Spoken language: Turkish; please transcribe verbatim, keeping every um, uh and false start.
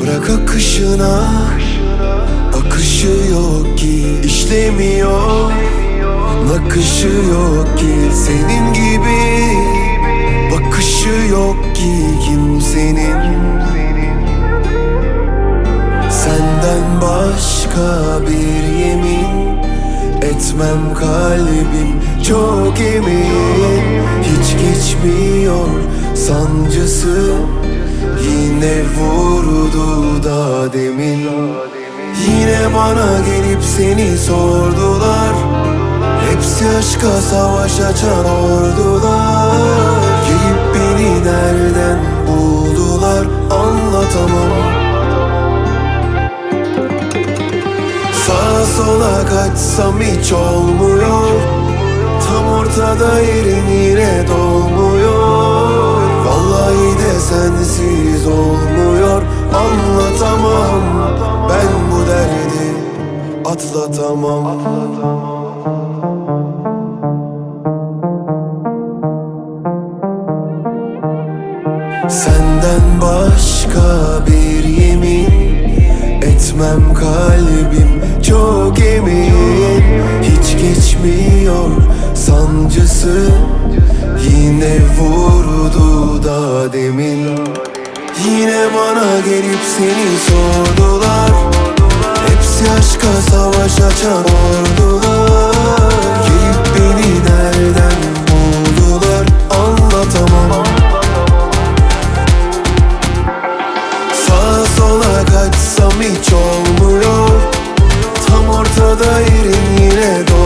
Bırak akışına, akışı yok ki, işlemiyor, nakışı yok ki. Senin gibi bakışı yok ki kimsenin. Senden başka bir yemin etmem, kalbim çok emin. Hiç geçmiyor sancısı, yine vurdu da demin. Yine bana gelip seni sordular, hepsi aşka savaş açan ordular. Gelip beni nereden buldular anlatamam. Sağa sola kaçsam hiç olmuyor, tam ortada yerin yine dolmuyor. Vallahi de sensiz olmuyor, anlatamam. Ben bu derdi atlatamam. Senden başka bir yemin etmem, kalbim çok emin. Hiç geçmiyor sancısı, yine vurdu da demin. Yine bana gelip seni sordular, hepsi aşka savaş açan ordular. Gelip beni nereden buldular anlatamam. Sağa sola kaçsam hiç olmuyor, tam ortada yerin yine dolmuyor.